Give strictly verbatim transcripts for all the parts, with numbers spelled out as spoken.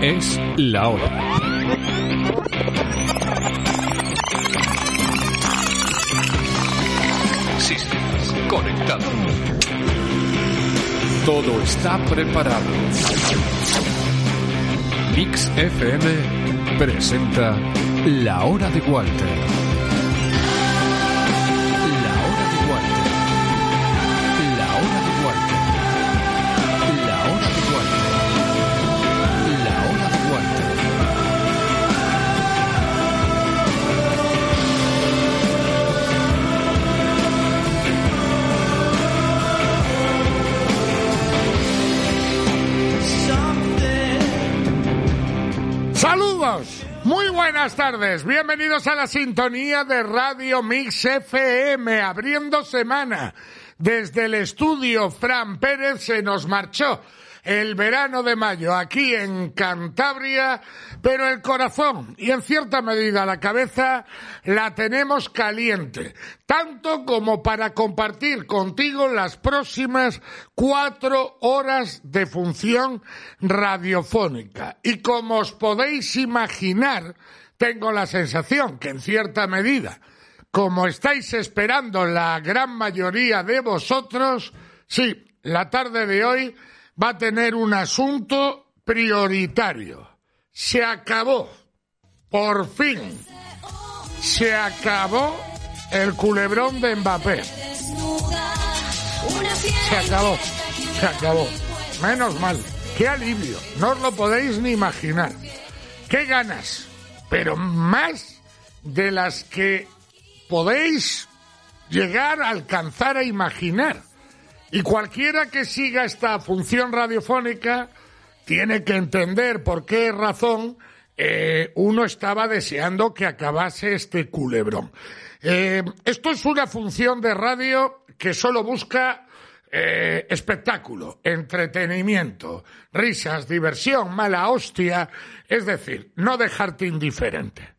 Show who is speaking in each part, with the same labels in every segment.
Speaker 1: Es la hora. Sistemas conectados. Todo está preparado. Mix F M presenta La Hora de Walter.
Speaker 2: Saludos, muy buenas tardes, bienvenidos a la sintonía de Radio Mix F M, abriendo semana. Desde el estudio Fran Pérez se nos marchó el verano de mayo aquí en Cantabria, pero el corazón y en cierta medida la cabeza la tenemos caliente, tanto como para compartir contigo las próximas cuatro horas de función radiofónica. Y como os podéis imaginar, tengo la sensación que en cierta medida, como estáis esperando la gran mayoría de vosotros, sí, la tarde de hoy va a tener un asunto prioritario. Se acabó, por fin, se acabó el culebrón de Mbappé. Se acabó, se acabó. Menos mal, qué alivio, no os lo podéis ni imaginar. Qué ganas, pero más de las que podéis llegar a alcanzar a imaginar. Y cualquiera que siga esta función radiofónica tiene que entender por qué razón eh, uno estaba deseando que acabase este culebrón. Eh, esto es una función de radio que solo busca eh, espectáculo, entretenimiento, risas, diversión, mala hostia, es decir, no dejarte indiferente.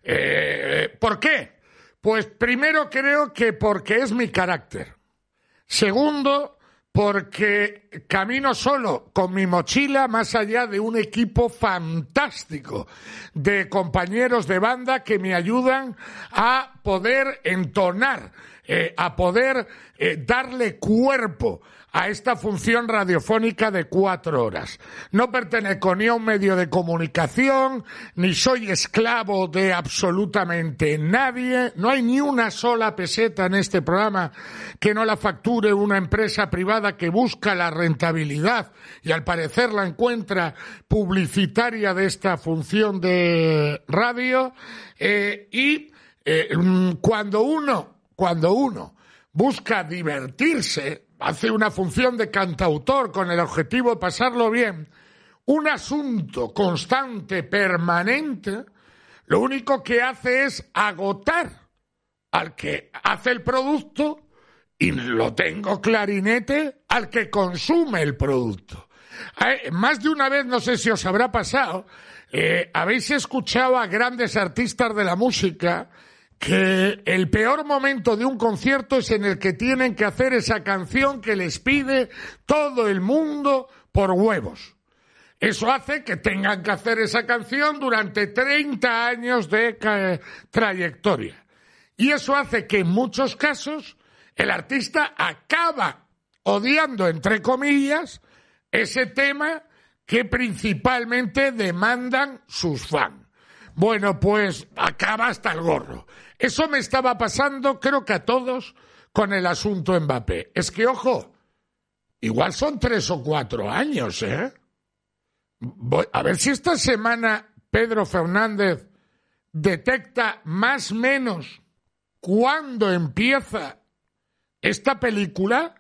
Speaker 2: Eh, ¿Por qué? Pues primero creo que porque es mi carácter. Segundo, porque camino solo con mi mochila más allá de un equipo fantástico de compañeros de banda que me ayudan a poder entonar, eh, a poder eh, darle cuerpo a esta función radiofónica de cuatro horas. No pertenezco ni a un medio de comunicación, ni soy esclavo de absolutamente nadie. No hay ni una sola peseta en este programa que no la facture una empresa privada que busca la rentabilidad y al parecer la encuentra publicitaria de esta función de radio. Eh, y eh, cuando uno, cuando uno busca divertirse, hace una función de cantautor con el objetivo de pasarlo bien, un asunto constante, permanente, lo único que hace es agotar al que hace el producto y lo tengo clarinete al que consume el producto. Eh, más de una vez, no sé si os habrá pasado, eh, habéis escuchado a grandes artistas de la música que el peor momento de un concierto es en el que tienen que hacer esa canción que les pide todo el mundo por huevos. Eso hace que tengan que hacer esa canción durante treinta años de ca- trayectoria. Y eso hace que en muchos casos el artista acaba odiando, entre comillas, ese tema que principalmente demandan sus fans. Bueno, pues acaba hasta el gorro. Eso me estaba pasando, creo que a todos, con el asunto Mbappé. Es que, ojo, igual son tres o cuatro años, ¿eh? Voy a ver si esta semana Pedro Fernández detecta más o menos cuándo empieza esta película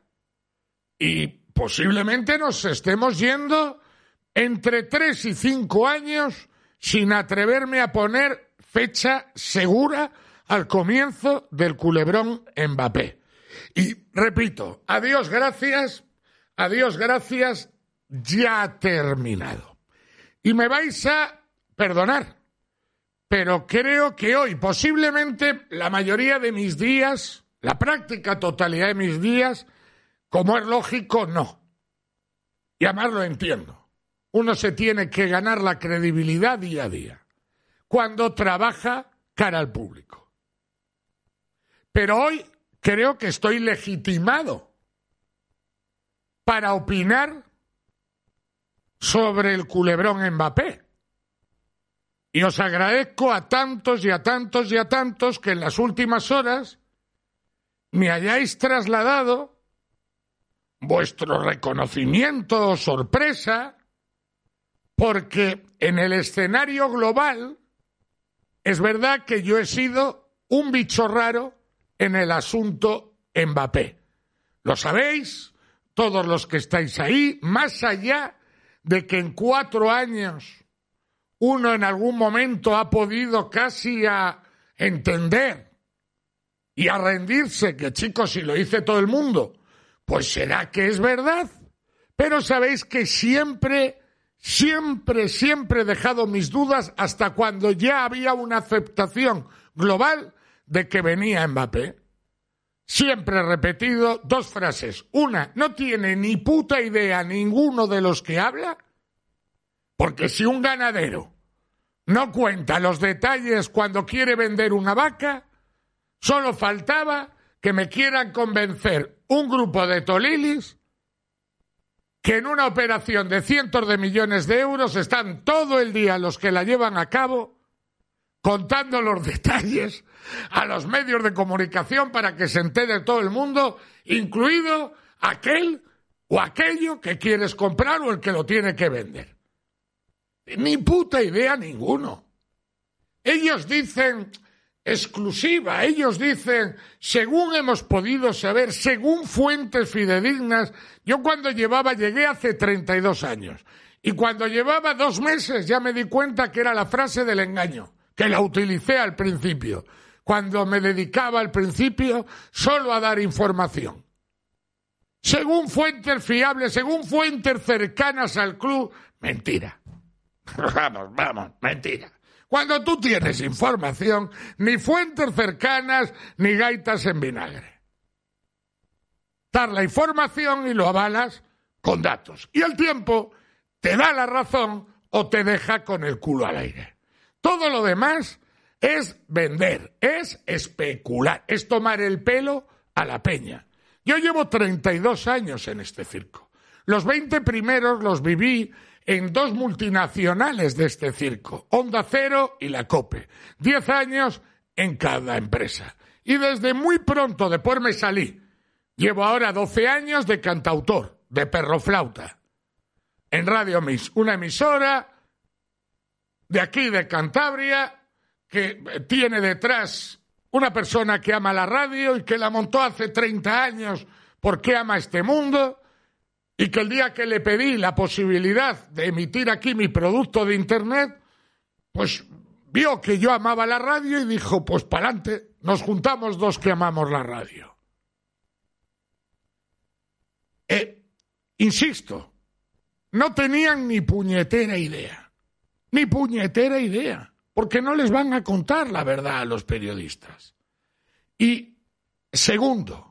Speaker 2: y posiblemente nos estemos yendo entre tres y cinco años sin atreverme a poner fecha segura al comienzo del culebrón Mbappé. Y repito, adiós, gracias, adiós, gracias, ya ha terminado. Y me vais a perdonar, pero creo que hoy posiblemente la mayoría de mis días, la práctica totalidad de mis días, como es lógico, no. Y además lo entiendo. uno se tiene que ganar la credibilidad día a día, cuando trabaja cara al público. Pero hoy creo que estoy legitimado para opinar sobre el culebrón Mbappé. Y os agradezco a tantos y a tantos y a tantos que en las últimas horas me hayáis trasladado vuestro reconocimiento o sorpresa, porque en el escenario global es verdad que yo he sido un bicho raro en el asunto Mbappé. Lo sabéis, todos los que estáis ahí, más allá de que en cuatro años uno en algún momento ha podido casi a entender y a rendirse, que chicos, si lo dice todo el mundo, pues será que es verdad. Pero sabéis que siempre, siempre, siempre he dejado mis dudas hasta cuando ya había una aceptación global de que venía Mbappé. Siempre he repetido dos frases. Una, no tiene ni puta idea ninguno de los que habla, porque si un ganadero no cuenta los detalles cuando quiere vender una vaca, solo faltaba que me quieran convencer un grupo de tolilis que en una operación de cientos de millones de euros están todo el día los que la llevan a cabo contando los detalles a los medios de comunicación para que se entere todo el mundo, incluido aquel o aquello que quieres comprar o el que lo tiene que vender. Ni puta idea ninguno. Ellos dicen exclusiva, ellos dicen, según hemos podido saber, según fuentes fidedignas. Yo cuando llevaba, llegué hace treinta y dos años, y cuando llevaba dos meses ya me di cuenta que era la frase del engaño, que la utilicé al principio, cuando me dedicaba al principio solo a dar información. Según fuentes fiables, según fuentes cercanas al club, mentira. Vamos, vamos, mentira. Cuando tú tienes información, ni fuentes cercanas, ni gaitas en vinagre. Dar la información y lo avalas con datos. Y el tiempo te da la razón o te deja con el culo al aire. Todo lo demás es vender, es especular, es tomar el pelo a la peña. Yo llevo treinta y dos años en este circo. Los veinte primeros los viví en dos multinacionales de este circo, Onda Cero y la COPE. Diez años en cada empresa. Y desde muy pronto después me salí. Llevo ahora doce años de cantautor, de perroflauta, en Radio Mix, una emisora de aquí, de Cantabria, que tiene detrás una persona que ama la radio y que la montó hace treinta años porque ama este mundo. Y que el día que le pedí la posibilidad de emitir aquí mi producto de Internet, pues vio que yo amaba la radio y dijo, pues pa'lante, nos juntamos dos que amamos la radio. Eh, insisto, no tenían ni puñetera idea, ni puñetera idea, porque no les van a contar la verdad a los periodistas. Y segundo,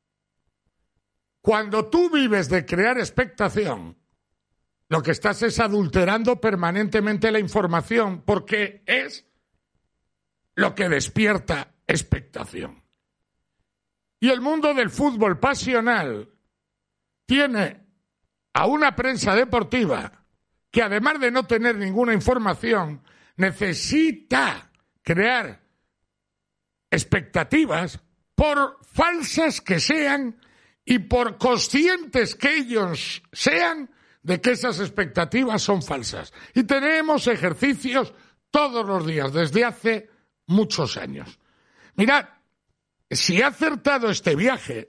Speaker 2: cuando tú vives de crear expectación, lo que estás es adulterando permanentemente la información, porque es lo que despierta expectación. Y el mundo del fútbol pasional tiene a una prensa deportiva que, además de no tener ninguna información, necesita crear expectativas, por falsas que sean, y por conscientes que ellos sean de que esas expectativas son falsas. Y tenemos ejercicios todos los días, desde hace muchos años. Mirad, si he acertado este viaje,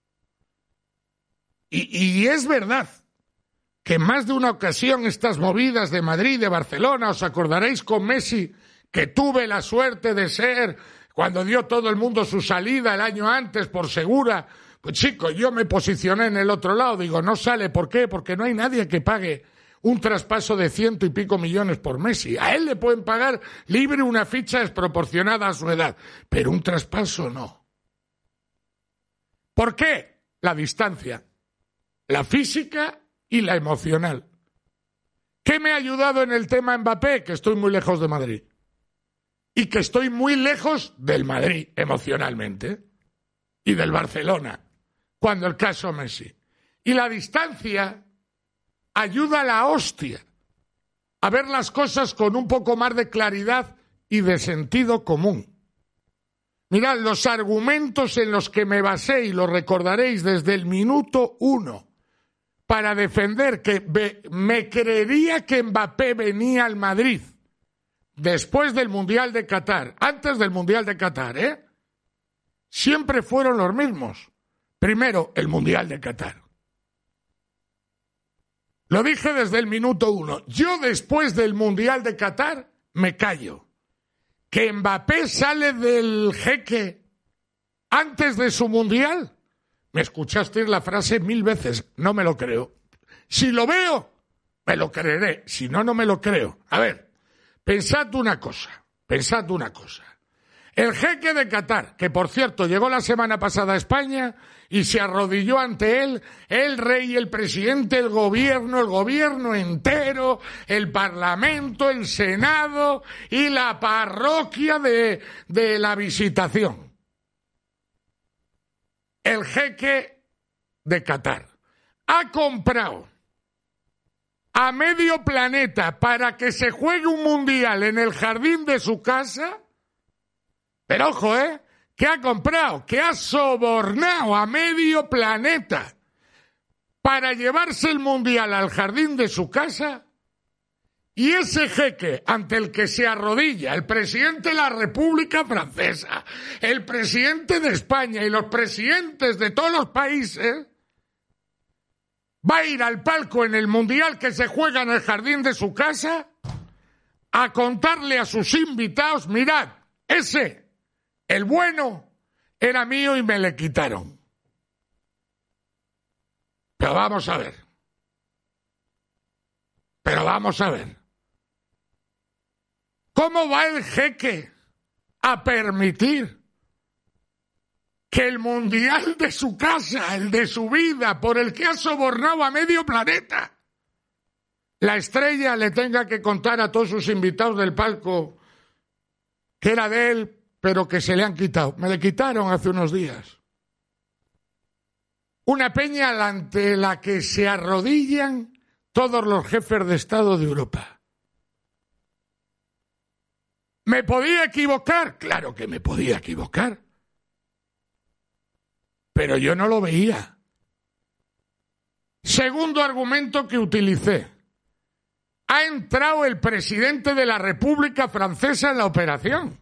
Speaker 2: y, y es verdad que en más de una ocasión estas movidas de Madrid, de Barcelona, os acordaréis con Messi, que tuve la suerte de ser, cuando dio todo el mundo su salida el año antes por segura. Pues chicos, yo me posicioné en el otro lado, digo, no sale, ¿por qué? Porque no hay nadie que pague un traspaso de ciento y pico millones por Messi. A él le pueden pagar libre una ficha desproporcionada a su edad, pero un traspaso no. ¿Por qué? La distancia, la física y la emocional. ¿Qué me ha ayudado en el tema Mbappé? Que estoy muy lejos de Madrid. Y que estoy muy lejos del Madrid emocionalmente. Y del Barcelona. Cuando el caso Messi. Y la distancia ayuda a la hostia a ver las cosas con un poco más de claridad y de sentido común. Mirad, los argumentos en los que me basé, y lo recordaréis desde el minuto uno, para defender que me creería que Mbappé venía al Madrid después del Mundial de Qatar, antes del Mundial de Qatar, ¿eh? Siempre fueron los mismos. Primero, el Mundial de Qatar. Lo dije desde el minuto uno. Yo después del Mundial de Qatar me callo. Que Mbappé sale del Jeque antes de su Mundial. Me escuchasteis la frase mil veces. No me lo creo. Si lo veo, me lo creeré. Si no, no me lo creo. A ver, pensad una cosa. Pensad una cosa. El Jeque de Qatar, que por cierto llegó la semana pasada a España y se arrodilló ante él, el rey, el presidente, el gobierno, el gobierno entero, el parlamento, el senado y la parroquia de, de la Visitación. El Jeque de Qatar ha comprado a medio planeta para que se juegue un mundial en el jardín de su casa. Pero ojo, ¿eh? Que ha comprado, que ha sobornado a medio planeta para llevarse el mundial al jardín de su casa. Y ese jeque ante el que se arrodilla el presidente de la República Francesa, el presidente de España y los presidentes de todos los países, va a ir al palco en el mundial que se juega en el jardín de su casa a contarle a sus invitados, mirad, ese... el bueno era mío y me le quitaron. Pero vamos a ver. Pero vamos a ver. ¿Cómo va el jeque a permitir que el mundial de su casa, el de su vida, por el que ha sobornado a medio planeta, la estrella le tenga que contar a todos sus invitados del palco que era de él, pero que se le han quitado? Me le quitaron hace unos días. Una peña ante la que se arrodillan todos los jefes de Estado de Europa. ¿Me podía equivocar? Claro que me podía equivocar. Pero yo no lo veía. Segundo argumento que utilicé. Ha entrado el presidente de la República Francesa en la operación.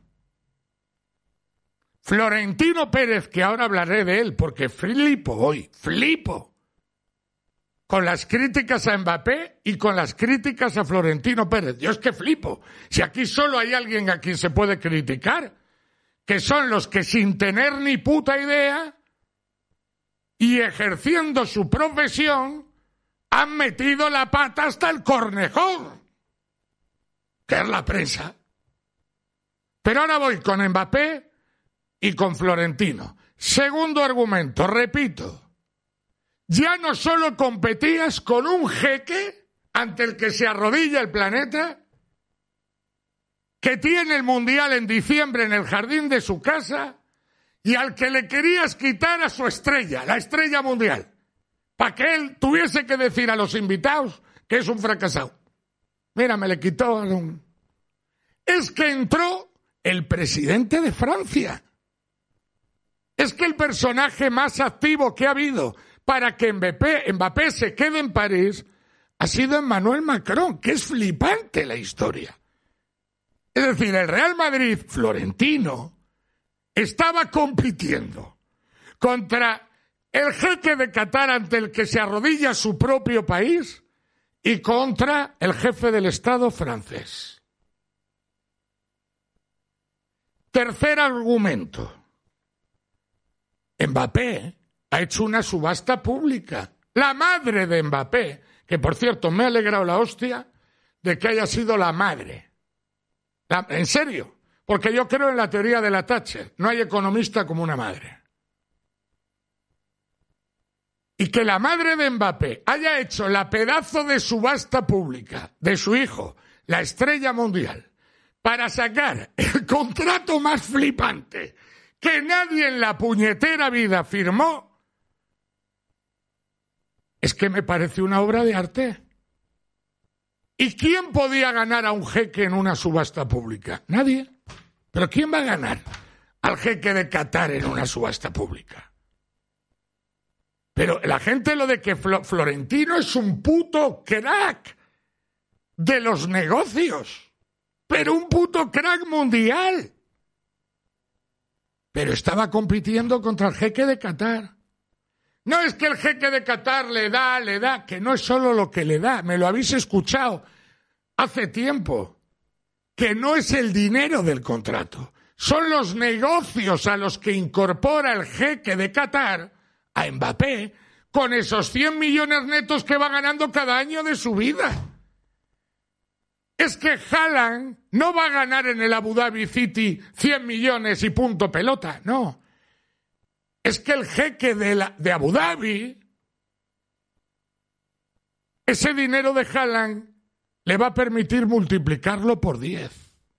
Speaker 2: Florentino Pérez, que ahora hablaré de él, porque flipo hoy, flipo, con las críticas a Mbappé y con las críticas a Florentino Pérez. Yo es que flipo. Si aquí solo hay alguien a quien se puede criticar, que son los que sin tener ni puta idea y ejerciendo su profesión han metido la pata hasta el cornejón, que es la prensa. Pero ahora voy con Mbappé y con Florentino. Segundo argumento, repito, ya no solo competías con un jeque ante el que se arrodilla el planeta, que tiene el mundial en diciembre en el jardín de su casa y al que le querías quitar a su estrella, la estrella mundial, para que él tuviese que decir a los invitados que es un fracasado. Mira, me le quitó a un... Es que entró el presidente de Francia. Es que el personaje más activo que ha habido para que Mbappé, Mbappé se quede en París ha sido Emmanuel Macron, que es flipante la historia. Es decir, el Real Madrid, Florentino, estaba compitiendo contra el jeque de Qatar ante el que se arrodilla su propio país y contra el jefe del Estado francés. Tercer argumento. Mbappé ha hecho una subasta pública. La madre de Mbappé, que por cierto me ha alegrado la hostia de que haya sido la madre. La, en serio, porque yo creo en la teoría de la Thatcher. No hay economista como una madre. y que la madre de Mbappé haya hecho la pedazo de subasta pública de su hijo, la estrella mundial, para sacar el contrato más flipante que nadie en la puñetera vida firmó, es que me parece una obra de arte. ¿Y quién podía ganar a un jeque en una subasta pública? Nadie. ¿Pero quién va a ganar al jeque de Qatar en una subasta pública? Pero la gente lo de que Florentino es un puto crack de los negocios, pero un puto crack mundial. Pero estaba compitiendo contra el jeque de Qatar. No es que el jeque de Qatar le da, le da, que no es solo lo que le da, me lo habéis escuchado hace tiempo, que no es el dinero del contrato, son los negocios a los que incorpora el jeque de Qatar a Mbappé con esos cien millones netos que va ganando cada año de su vida. Es que Haaland no va a ganar en el Abu Dhabi City cien millones y punto pelota, no. Es que el jeque de, la, de Abu Dhabi, ese dinero de Haaland le va a permitir multiplicarlo por diez.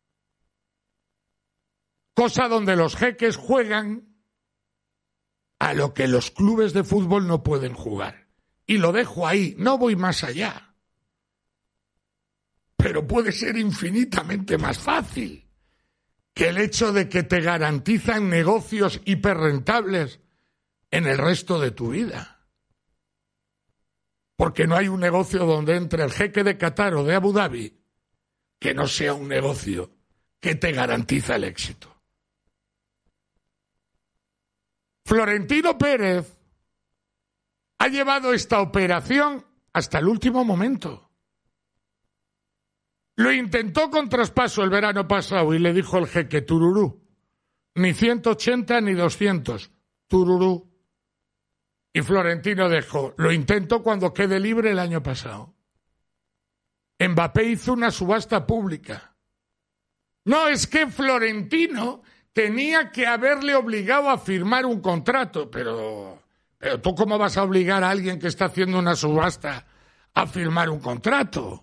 Speaker 2: Cosa donde los jeques juegan a lo que los clubes de fútbol no pueden jugar. Y lo dejo ahí, no voy más allá. Pero puede ser infinitamente más fácil que el hecho de que te garantizan negocios hiperrentables en el resto de tu vida. Porque no hay un negocio donde entre el jeque de Qatar o de Abu Dhabi que no sea un negocio que te garantiza el éxito. Florentino Pérez ha llevado esta operación hasta el último momento. Lo intentó con traspaso el verano pasado y le dijo el jeque tururú. Ni ciento ochenta ni doscientos. Tururú. Y Florentino dejó. Lo intentó cuando quede libre el año pasado. Mbappé hizo una subasta pública. No, es que Florentino tenía que haberle obligado a firmar un contrato. Pero, pero ¿tú cómo vas a obligar a alguien que está haciendo una subasta a firmar un contrato?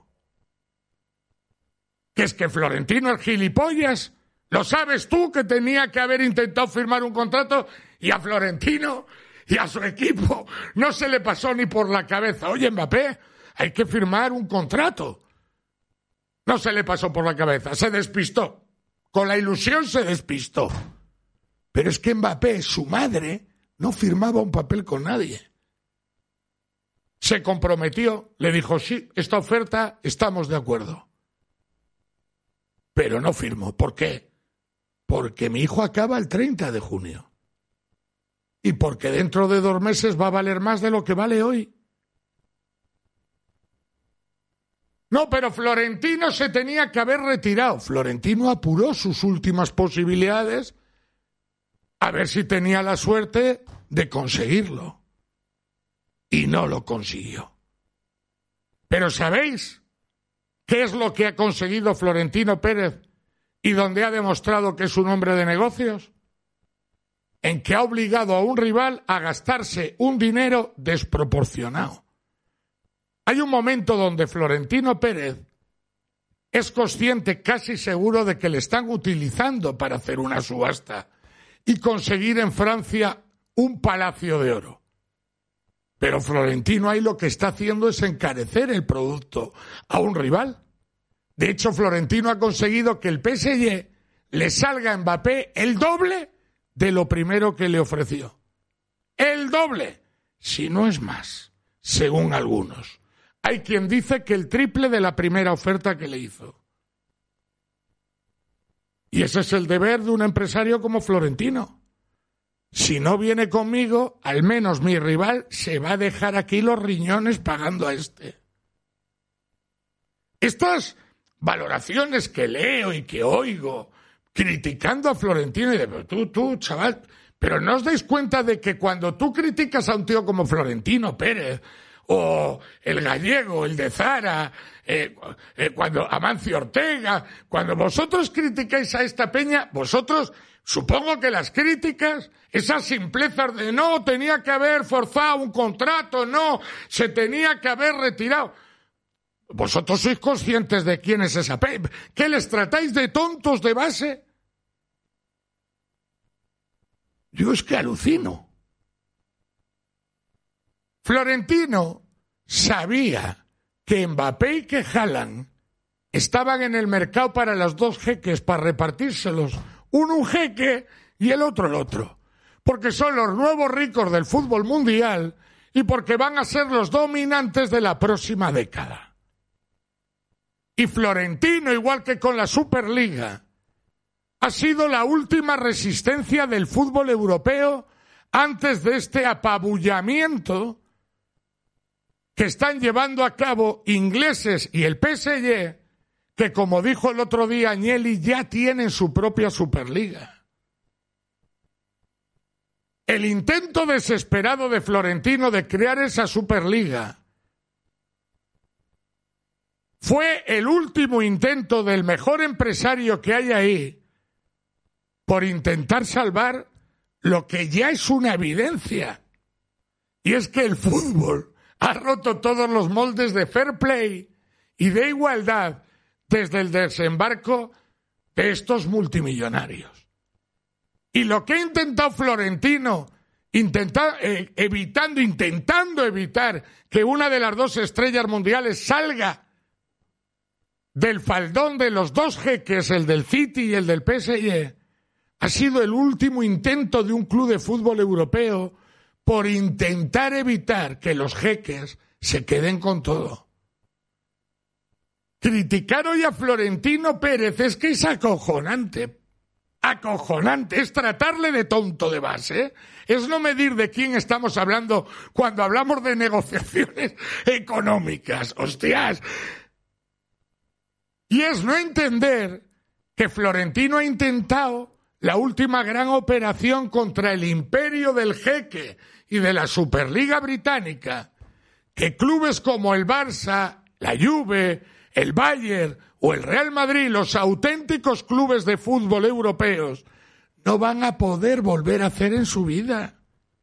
Speaker 2: Que es que Florentino es gilipollas. ¿Lo sabes tú que tenía que haber intentado firmar un contrato y a Florentino y a su equipo no se le pasó ni por la cabeza? Oye, Mbappé, hay que firmar un contrato. No se le pasó por la cabeza, se despistó. Con la ilusión se despistó. Pero es que Mbappé, su madre, no firmaba un papel con nadie. Se comprometió, le dijo, sí, esta oferta estamos de acuerdo. Pero no firmó. ¿Por qué? Porque mi hijo acaba el treinta de junio. Y porque dentro de dos meses va a valer más de lo que vale hoy. No, pero Florentino se tenía que haber retirado. Florentino apuró sus últimas posibilidades a ver si tenía la suerte de conseguirlo. Y no lo consiguió. Pero ¿sabéis qué es lo que ha conseguido Florentino Pérez y donde ha demostrado que es un hombre de negocios? En que ha obligado a un rival a gastarse un dinero desproporcionado. Hay un momento donde Florentino Pérez es consciente, casi seguro, de que le están utilizando para hacer una subasta y conseguir en Francia un palacio de oro. Pero Florentino ahí lo que está haciendo es encarecer el producto a un rival. De hecho, Florentino ha conseguido que el P S G le salga a Mbappé el doble de lo primero que le ofreció. El doble, si no es más, según algunos. Hay quien dice que el triple de la primera oferta que le hizo. Y ese es el deber de un empresario como Florentino. Si no viene conmigo, al menos mi rival se va a dejar aquí los riñones pagando a este. Estas valoraciones que leo y que oigo, criticando a Florentino, y de, pero tú, tú, chaval, pero no os dais cuenta de que cuando tú criticas a un tío como Florentino Pérez, o el gallego, el de Zara, eh, eh, cuando Amancio Ortega, cuando vosotros criticáis a esta peña, vosotros, supongo que las críticas, esas simplezas de no, tenía que haber forzado un contrato, no, se tenía que haber retirado. ¿Vosotros sois conscientes de quién es esa peña? ¿Qué les tratáis de tontos de base? Yo es que alucino. Florentino sabía que Mbappé y que Haaland estaban en el mercado para los dos jeques, para repartírselos. Uno un jeque y el otro el otro. Porque son los nuevos ricos del fútbol mundial y porque van a ser los dominantes de la próxima década. Y Florentino, igual que con la Superliga, ha sido la última resistencia del fútbol europeo antes de este apabullamiento que están llevando a cabo ingleses y el P S G, que, como dijo el otro día Agnelli, ya tienen su propia Superliga. El intento desesperado de Florentino de crear esa Superliga fue el último intento del mejor empresario que hay ahí por intentar salvar lo que ya es una evidencia. Y es que el fútbol ha roto todos los moldes de fair play y de igualdad desde el desembarco de estos multimillonarios. Y lo que ha intentado Florentino, intenta, eh, evitando, intentando evitar que una de las dos estrellas mundiales salga del faldón de los dos jeques, el del City y el del P S G, ha sido el último intento de un club de fútbol europeo por intentar evitar que los jeques se queden con todo. Criticar hoy a Florentino Pérez es que es acojonante. Acojonante. Es tratarle de tonto de base. Es no medir de quién estamos hablando cuando hablamos de negociaciones económicas. Hostias. Y es no entender que Florentino ha intentado la última gran operación contra el imperio del jeque y de la Superliga Británica, que clubes como el Barça, la Juve, el Bayern o el Real Madrid, los auténticos clubes de fútbol europeos, no van a poder volver a hacer en su vida.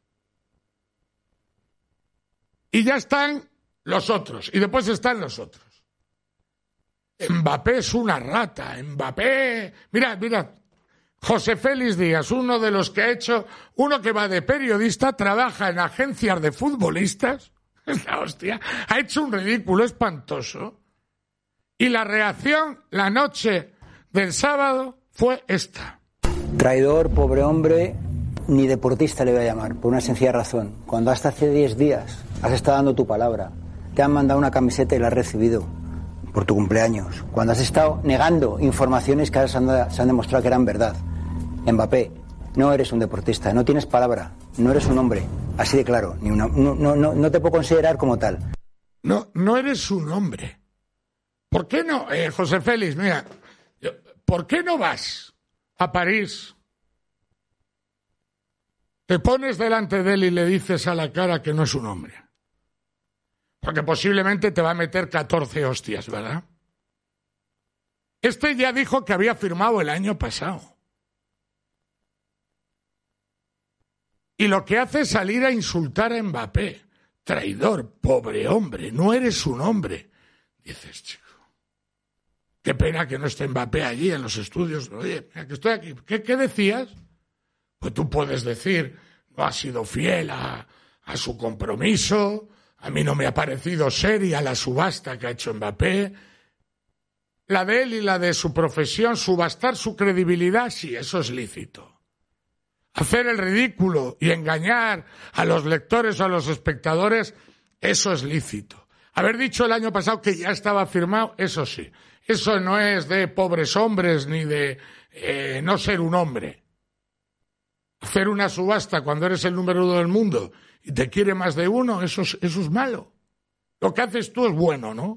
Speaker 2: Y ya están los otros, y después están los otros. Mbappé es una rata, Mbappé... Mirad, mirad, José Félix Díaz, uno de los que ha hecho, uno que va de periodista, trabaja en agencias de futbolistas, es la hostia, ha hecho un ridículo espantoso. Y la reacción la noche del sábado fue esta.
Speaker 3: Traidor, pobre hombre, ni deportista le voy a llamar, por una sencilla razón. Cuando hasta hace diez días has estado dando tu palabra, te han mandado una camiseta y la has recibido por tu cumpleaños, cuando has estado negando informaciones que ahora se han, se han demostrado que eran verdad. Mbappé, no eres un deportista, no tienes palabra, no eres un hombre, así de claro, ni una, no, no, no, no te puedo considerar como tal.
Speaker 2: No, no eres un hombre. ¿Por qué no, eh, José Félix, mira, ¿por qué no vas a París? Te pones delante de él y le dices a la cara que no es un hombre. Porque posiblemente te va a meter catorce hostias, ¿verdad? Este ya dijo que había firmado el año pasado. Y lo que hace es salir a insultar a Mbappé. Traidor, pobre hombre, no eres un hombre. Dices, chico, qué pena que no esté Mbappé allí en los estudios. Oye, mira que estoy aquí. ¿Qué, qué decías? Pues tú puedes decir, no ha sido fiel a, a su compromiso. A mí no me ha parecido seria la subasta que ha hecho Mbappé. La de él y la de su profesión, subastar su credibilidad, sí, eso es lícito. Hacer el ridículo y engañar a los lectores o a los espectadores, eso es lícito. Haber dicho el año pasado que ya estaba firmado, eso sí. Eso no es de pobres hombres ni de eh, no ser un hombre. Hacer una subasta cuando eres el número uno del mundo y te quiere más de uno, eso es, eso es malo. Lo que haces tú es bueno, ¿no?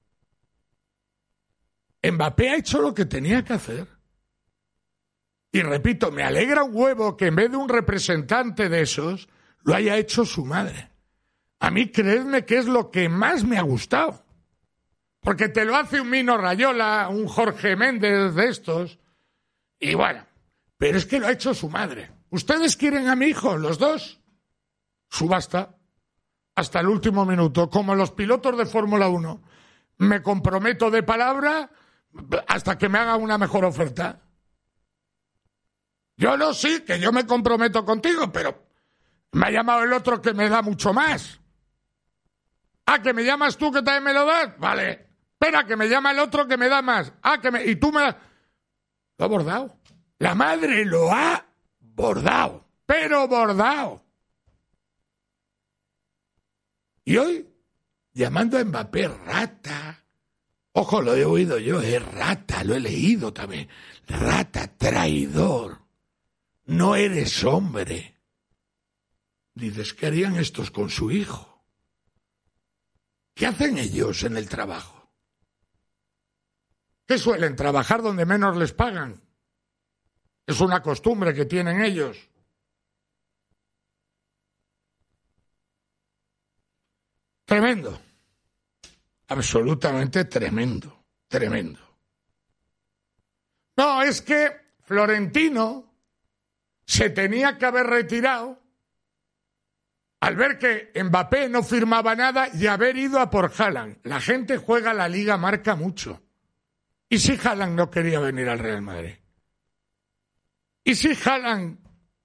Speaker 2: Mbappé ha hecho lo que tenía que hacer. Y repito, me alegra un huevo que en vez de un representante de esos, lo haya hecho su madre. A mí, creedme que es lo que más me ha gustado. Porque te lo hace un Mino Rayola, un Jorge Méndez de estos. Y bueno, pero es que lo ha hecho su madre. ¿Ustedes quieren a mi hijo, los dos? Subasta. Hasta el último minuto. Como los pilotos de Fórmula uno. Me comprometo de palabra hasta que me haga una mejor oferta. Yo no, sí, que yo me comprometo contigo, pero me ha llamado el otro que me da mucho más. Ah, que me llamas tú que también me lo das. Vale. Espera, que me llama el otro que me da más. Ah, que me... Y tú me... Lo ha bordado. La madre lo ha bordado. Pero bordado. Y hoy, llamando a Mbappé rata. Ojo, lo he oído yo, es rata, lo he leído también. Rata, traidor. No eres hombre. Dices, ¿qué harían estos con su hijo? ¿Qué hacen ellos en el trabajo? ¿Qué suelen trabajar donde menos les pagan? Es una costumbre que tienen ellos. Tremendo. Absolutamente tremendo. Tremendo. No, es que Florentino se tenía que haber retirado al ver que Mbappé no firmaba nada y haber ido a por Haaland. La gente juega la Liga Marca mucho. ¿Y si Haaland no quería venir al Real Madrid? ¿Y si Haaland,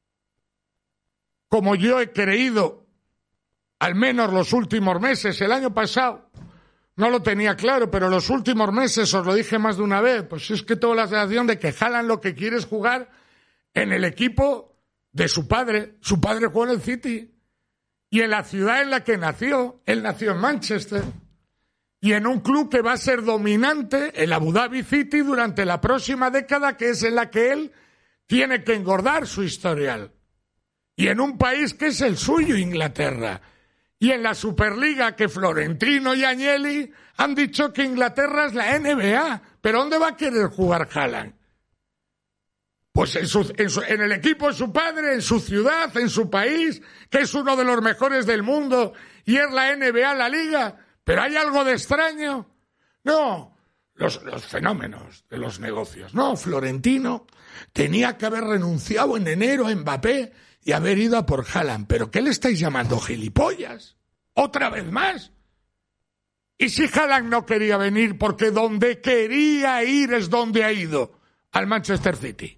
Speaker 2: como yo he creído, al menos los últimos meses, el año pasado, no lo tenía claro, pero los últimos meses, os lo dije más de una vez, pues es que tengo la sensación de que Haaland lo que quiere es jugar en el equipo de su padre. Su padre jugó en el City. Y en la ciudad en la que nació, él nació en Manchester. Y en un club que va a ser dominante, el Abu Dhabi City, durante la próxima década, que es en la que él tiene que engordar su historial. Y en un país que es el suyo, Inglaterra. Y en la Superliga, que Florentino y Agnelli han dicho que Inglaterra es la N B A. ¿Pero dónde va a querer jugar Haaland? Pues en, su, en, su, en el equipo de su padre, en su ciudad, en su país, que es uno de los mejores del mundo, y es la N B A, la Liga. ¿Pero hay algo de extraño? No, los, los fenómenos de los negocios. No, Florentino tenía que haber renunciado en enero a Mbappé y haber ido a por Haaland. ¿Pero qué le estáis llamando, gilipollas? ¿Otra vez más? ¿Y si Haaland no quería venir porque donde quería ir es donde ha ido? Al Manchester City.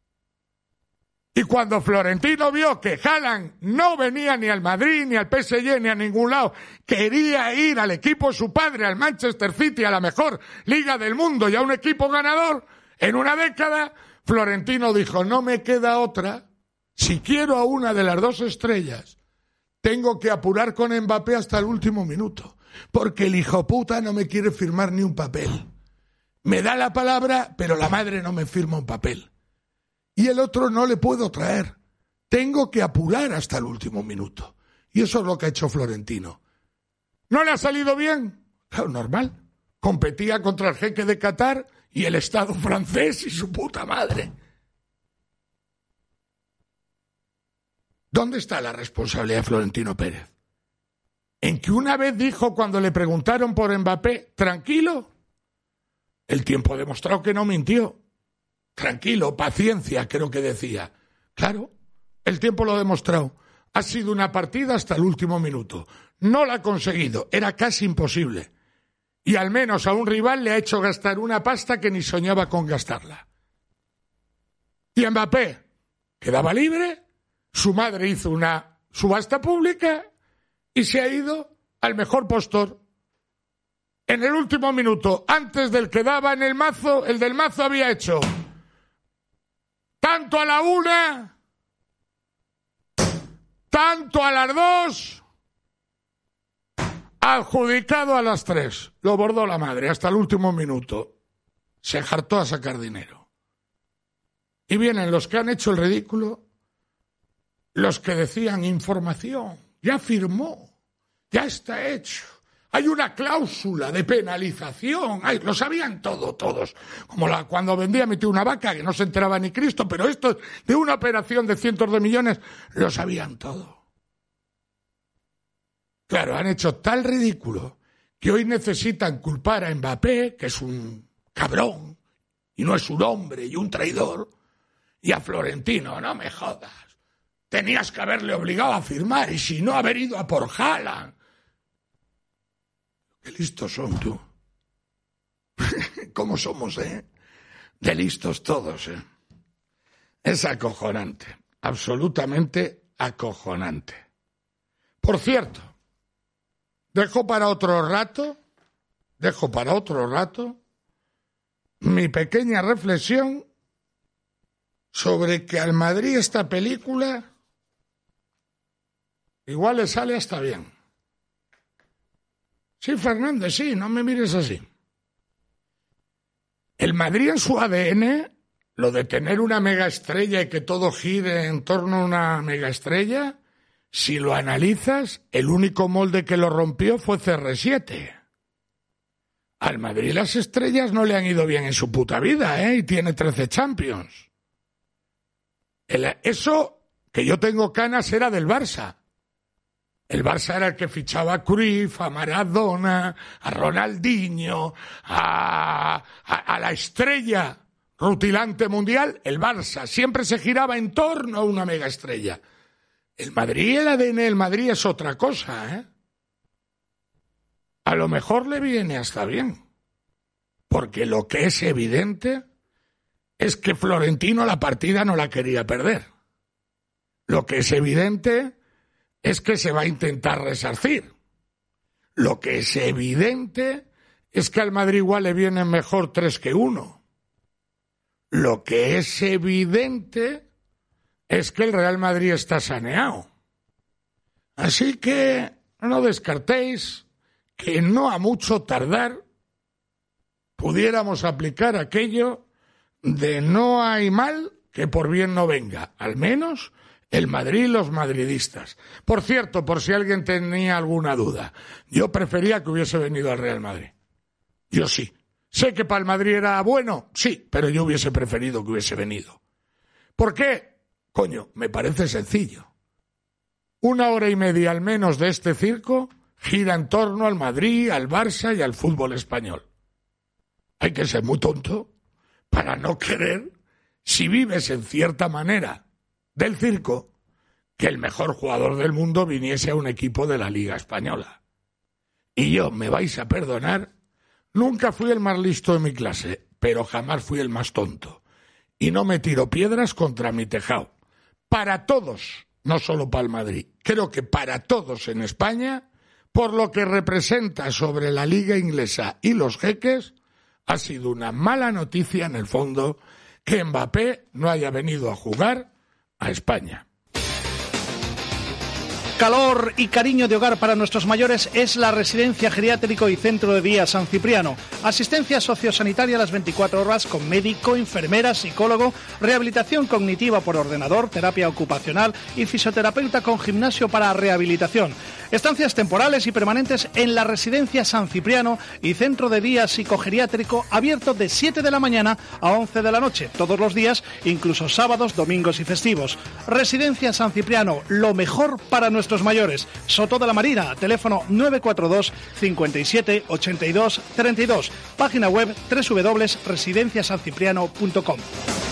Speaker 2: Y cuando Florentino vio que Haaland no venía ni al Madrid, ni al P S G, ni a ningún lado, quería ir al equipo de su padre, al Manchester City, a la mejor liga del mundo y a un equipo ganador, en una década, Florentino dijo, no me queda otra, si quiero a una de las dos estrellas, tengo que apurar con Mbappé hasta el último minuto, porque el hijo puta no me quiere firmar ni un papel. Me da la palabra, pero la madre no me firma un papel. Y el otro no le puedo traer. Tengo que apurar hasta el último minuto. Y eso es lo que ha hecho Florentino. ¿No le ha salido bien? Claro, normal. Competía contra el jeque de Qatar y el Estado francés y su puta madre. ¿Dónde está la responsabilidad de Florentino Pérez? En que una vez dijo cuando le preguntaron por Mbappé, tranquilo. El tiempo ha demostrado que no mintió. Tranquilo, paciencia, creo que decía. Claro, el tiempo lo ha demostrado. Ha sido una partida hasta el último minuto. No la ha conseguido, era casi imposible. Y al menos a un rival le ha hecho gastar una pasta que ni soñaba con gastarla. Y Mbappé quedaba libre, su madre hizo una subasta pública y se ha ido al mejor postor. En el último minuto, antes del que daba en el mazo, el del mazo había hecho tanto a la una, tanto a las dos, adjudicado a las tres. Lo bordó la madre hasta el último minuto. Se hartó a sacar dinero. Y vienen los que han hecho el ridículo, los que decían información, ya firmó, ya está hecho. Hay una cláusula de penalización. Ay, lo sabían todo, todos. Como la, cuando vendía mi tío una vaca, que no se enteraba ni Cristo, pero esto de una operación de cientos de millones, lo sabían todo. Claro, han hecho tal ridículo que hoy necesitan culpar a Mbappé, que es un cabrón, y no es un hombre, y un traidor, y a Florentino, no me jodas. Tenías que haberle obligado a firmar, y si no, haber ido a por Haaland. Qué listos son, tú. ¿Cómo somos, eh? De listos todos, eh. Es acojonante, absolutamente acojonante. Por cierto, dejo para otro rato, dejo para otro rato mi pequeña reflexión sobre que al Madrid esta película igual le sale hasta bien. Sí, Fernández, sí, no me mires así. El Madrid en su A D N, lo de tener una megaestrella y que todo gire en torno a una megaestrella, si lo analizas, el único molde que lo rompió fue C R siete. Al Madrid las estrellas no le han ido bien en su puta vida, ¿eh? Y tiene trece Champions. El, eso, que yo tengo canas, era del Barça. El Barça era el que fichaba a Cruyff, a Maradona, a Ronaldinho, a, a, a la estrella rutilante mundial. El Barça siempre se giraba en torno a una megaestrella. El Madrid, el A D N del Madrid es otra cosa, ¿eh? A lo mejor le viene hasta bien. Porque lo que es evidente es que Florentino la partida no la quería perder. Lo que es evidente es que se va a intentar resarcir. Lo que es evidente es que al Madrid igual le viene mejor tres que uno. Lo que es evidente es que el Real Madrid está saneado. Así que no descartéis que no a mucho tardar pudiéramos aplicar aquello de no hay mal que por bien no venga, al menos el Madrid y los madridistas. Por cierto, por si alguien tenía alguna duda, yo prefería que hubiese venido al Real Madrid. Yo sí. Sé que para el Madrid era bueno, sí, pero yo hubiese preferido que hubiese venido. ¿Por qué? Coño, me parece sencillo. Una hora y media al menos de este circo gira en torno al Madrid, al Barça y al fútbol español. Hay que ser muy tonto para no querer, si vives en cierta manera del circo, que el mejor jugador del mundo viniese a un equipo de la Liga Española. Y yo, me vais a perdonar, nunca fui el más listo de mi clase, pero jamás fui el más tonto. Y no me tiro piedras contra mi tejado. Para todos, no solo para el Madrid, creo que para todos en España, por lo que representa sobre la Liga Inglesa y los jeques, ha sido una mala noticia en el fondo que Mbappé no haya venido a jugar a España.
Speaker 4: Calor y cariño de hogar para nuestros mayores es la Residencia Geriátrico y Centro de Día San Cipriano. Asistencia sociosanitaria a las veinticuatro horas con médico, enfermera, psicólogo, rehabilitación cognitiva por ordenador, terapia ocupacional y fisioterapeuta con gimnasio para rehabilitación. Estancias temporales y permanentes en la Residencia San Cipriano y Centro de Día Psicogeriátrico, abierto de siete de la mañana a once de la noche, todos los días, incluso sábados, domingos y festivos. Residencia San Cipriano, lo mejor para nuestros mayores. Soto de la Marina, teléfono nueve cuatro dos, cincuenta y siete, ochenta y dos, treinta y dos. Página web doble u doble u doble u punto residencia san cipriano punto com.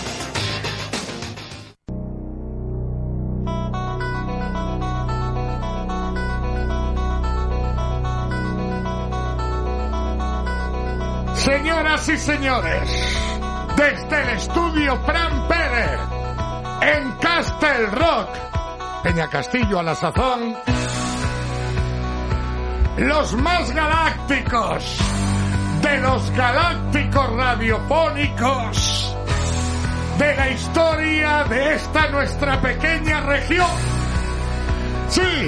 Speaker 2: Señoras y señores, desde el estudio Fran Pérez, en Castle Rock, Peña Castillo a la sazón, los más galácticos de los galácticos radiofónicos de la historia de esta nuestra pequeña región. Sí,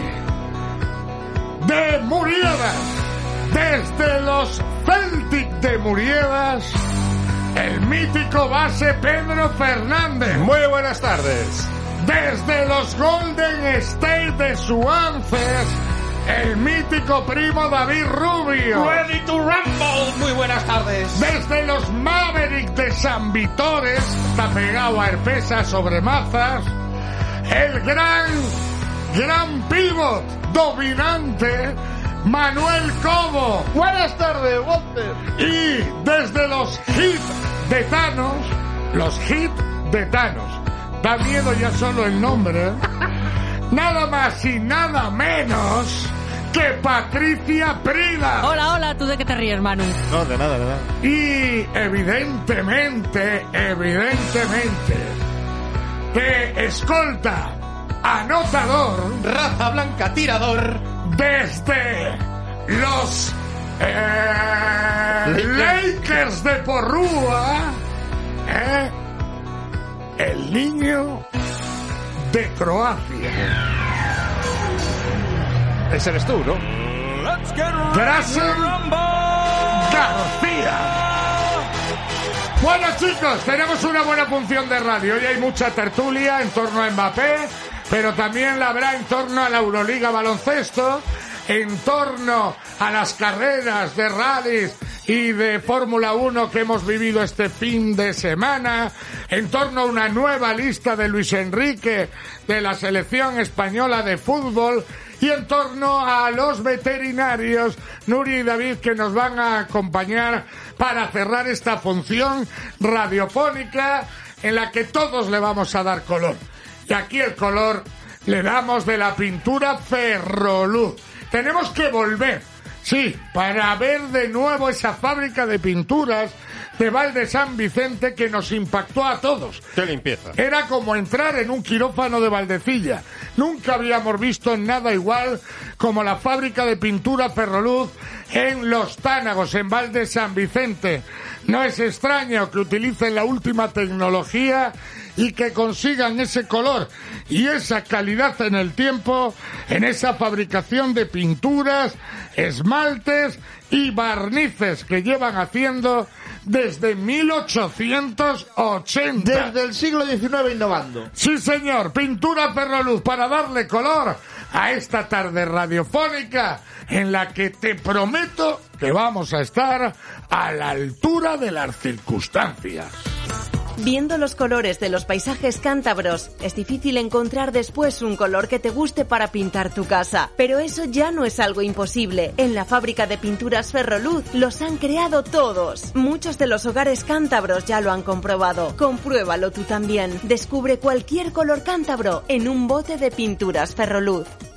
Speaker 2: de Muriedas, desde los Celtic de Muriedas, el mítico base Pedro Fernández.
Speaker 5: Muy buenas tardes.
Speaker 2: Desde los Golden State de Suances, el mítico primo David Rubio.
Speaker 5: Ready to rumble. Muy buenas tardes.
Speaker 2: Desde los Mavericks de San Vitores, está pegado a Herpesa sobre Mazas, el gran gran pívot dominante, Manuel Cobo.
Speaker 5: Buenas tardes, Walter.
Speaker 2: Y desde los hits de Thanos, los hits de Thanos, da miedo ya solo el nombre, ¿eh? Nada más y nada menos que Patricia Prida.
Speaker 6: Hola, hola, ¿tú de qué te ríes, Manu?
Speaker 5: No, de nada, de nada.
Speaker 2: Y evidentemente, evidentemente, te escolta, anotador,
Speaker 5: Raza blanca, tirador.
Speaker 2: desde los eh, Lakers de Porrúa, ¿eh? el niño de Croacia.
Speaker 5: Ese eres tú, ¿no?
Speaker 2: Drazen García. Bueno, chicos, tenemos una buena función de radio. Hoy hay mucha tertulia en torno a Mbappé, pero también la habrá en torno a la Euroliga baloncesto, en torno a las carreras de rallies y de Fórmula uno que hemos vivido este fin de semana, en torno a una nueva lista de Luis Enrique de la selección española de fútbol y en torno a los veterinarios, Nuri y David, que nos van a acompañar para cerrar esta función radiofónica en la que todos le vamos a dar color. Y aquí el color le damos de la pintura Ferroluz. Tenemos que volver, sí, para ver de nuevo esa fábrica de pinturas de Val de San Vicente que nos impactó a todos.
Speaker 5: Qué limpieza.
Speaker 2: Era como entrar en un quirófano de Valdecilla. Nunca habíamos visto nada igual como la fábrica de pintura Ferroluz en Los Tánagos, en Val de San Vicente. No es extraño que utilicen la última tecnología y que consigan ese color y esa calidad en el tiempo en esa fabricación de pinturas, esmaltes y barnices que llevan haciendo desde mil ochocientos ochenta.
Speaker 5: Desde el siglo diecinueve innovando.
Speaker 2: Sí, señor, pintura Ferroluz para darle color a esta tarde radiofónica en la que te prometo que vamos a estar a la altura de las circunstancias.
Speaker 7: Viendo los colores de los paisajes cántabros, es difícil encontrar después un color que te guste para pintar tu casa. Pero eso ya no es algo imposible. En la fábrica de pinturas Ferroluz los han creado todos. Muchos de los hogares cántabros ya lo han comprobado. Compruébalo tú también. Descubre cualquier color cántabro en un bote de pinturas Ferroluz.